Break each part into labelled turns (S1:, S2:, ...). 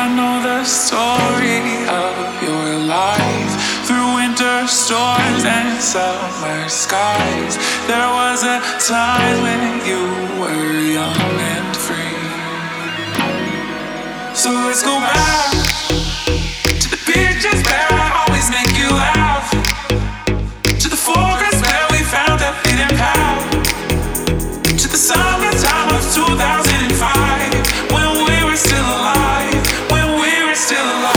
S1: I know the story of your life. Through winter storms and summer skies, there was a time when you were young and free. So let's go back to the pictures where I always make you laugh, to the forest where we found a hidden path, to the summertime of 2005, when we were still alive, when we were still alive.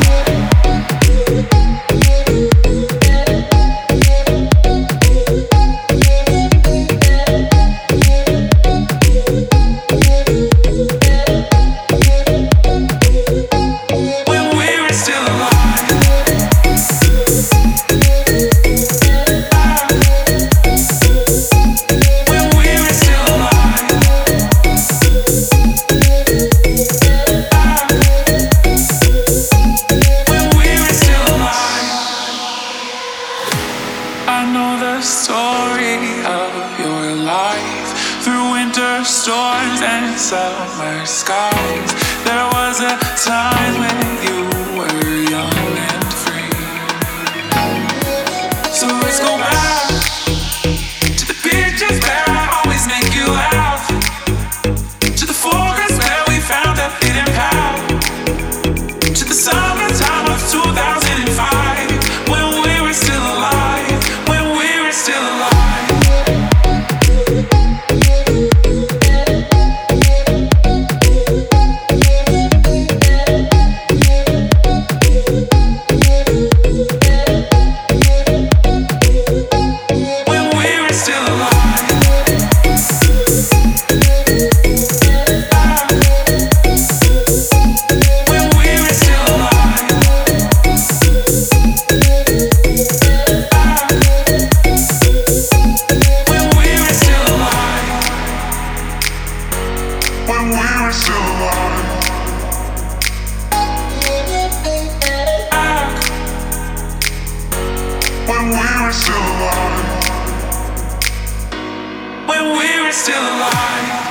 S1: I know the story of your life. Through winter storms and summer skies, there was a time when you were young and free. So let's go back to the pictures where I always make you laugh, to the forest where we found a hidden path, to the summertime of 2005, when we were still alive, when we were still alive. When we were still alive. When we were still alive. When we were still alive. When we were still alive. When we were still alive. When we were still alive.